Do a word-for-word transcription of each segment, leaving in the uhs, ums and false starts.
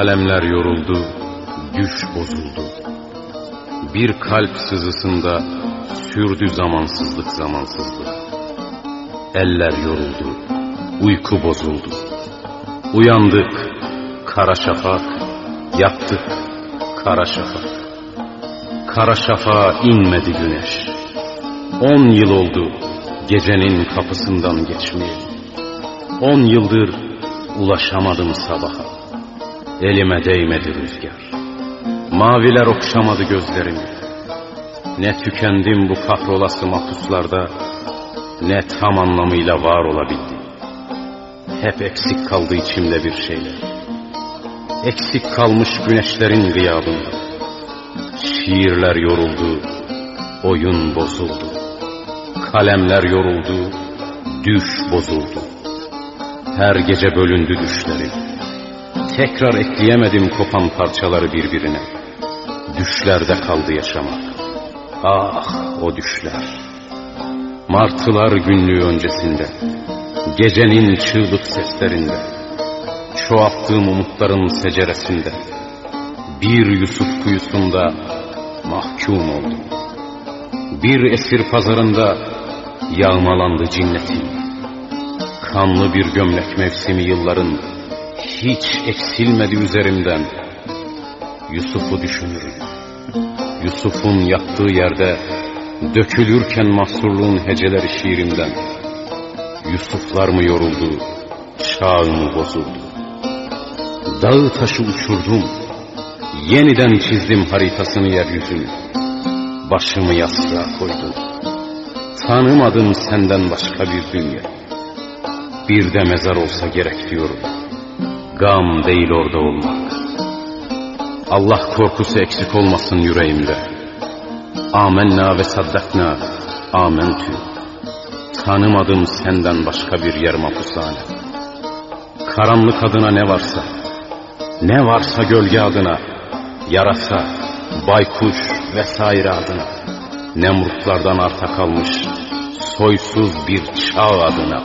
Kalemler yoruldu, düş bozuldu. Bir kalp sızısında sürdü zamansızlık zamansızlık. Eller yoruldu, uyku bozuldu. Uyandık, kara şafak, yattık, kara şafak. Kara şafağa inmedi güneş. On yıl oldu gecenin kapısından geçmeyeli. On yıldır ulaşamadım sabaha. Elime değmedi rüzgar. Maviler okşamadı gözlerimi. Ne tükendim bu kahrolası mahpuslarda, ne tam anlamıyla var olabildim. Hep eksik kaldı içimde bir şeyler. Eksik kalmış güneşlerin gıyabında. Şiirler yoruldu, oyun bozuldu. Kalemler yoruldu, düş bozuldu. Her gece bölündü düşlerim. Tekrar ekleyemedim kopan parçaları birbirine. Düşlerde kaldı yaşamak. Ah o düşler. Martılar günlüğü öncesinde, gecenin çığlık seslerinde, çoğalttığım umutların seceresinde, bir Yusuf kuyusunda mahkum oldum. Bir esir pazarında yağmalandı cinnetim. Kanlı bir gömlek mevsimi yılların hiç eksilmedi üzerimden. Yusuf'u düşünürüm. Yusuf'un yattığı yerde dökülürken mahsurluğun heceleri şiirimden. Yusuflar mı yoruldu, çağ mı bozuldu? Dağı taşı uçurdum, yeniden çizdim haritasını yeryüzünü. Başımı yastığa koydum. Tanımadım senden başka bir dünya. Bir de mezar olsa gerek diyorum. Gam değil orada olmak. Allah korkusu eksik olmasın yüreğimde. Âmennâ ve saddaknâ, âmentü. Tanımadım senden başka bir yer mahpushane. Karanlık adına ne varsa, ne varsa gölge adına, yarasa, baykuş vesaire adına, Nemrutlardan arta kalmış soysuz bir çağ adına.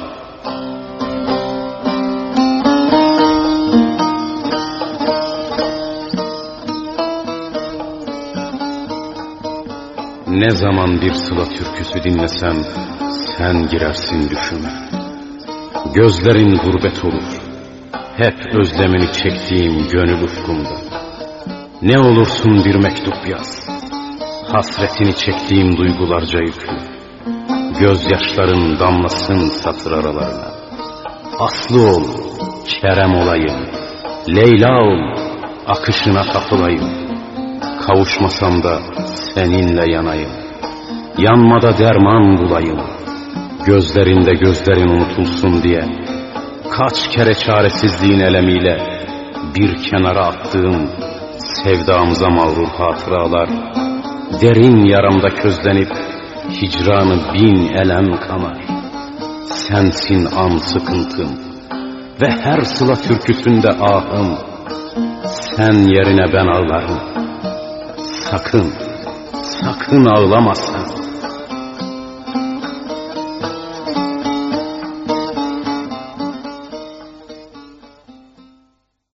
Ne zaman bir Sıla türküsü dinlesem sen girersin düşüme. Gözlerin gurbet olur, hep özlemini çektiğim gönül ufkumda. Ne olursun bir mektup yaz, hasretini çektiğim duygularca yüklü. Gözyaşların damlasın satır aralarına. Aslı ol, Kerem olayım, Leyla ol, akışına kapılayım. Kavuşmasam da seninle yanayım, yanmada derman bulayım. Gözlerinde gözlerin unutulsun diye kaç kere çaresizliğin elemiyle bir kenara attığım sevdamıza mağrur hatıralar derin yaramda közlenip hicranı bin elem kanar. Sensin an sıkıntım ve her Sıla türküsünde ahım. Sen yerine ben ağlarım. Sakın, sakın ağlama sen.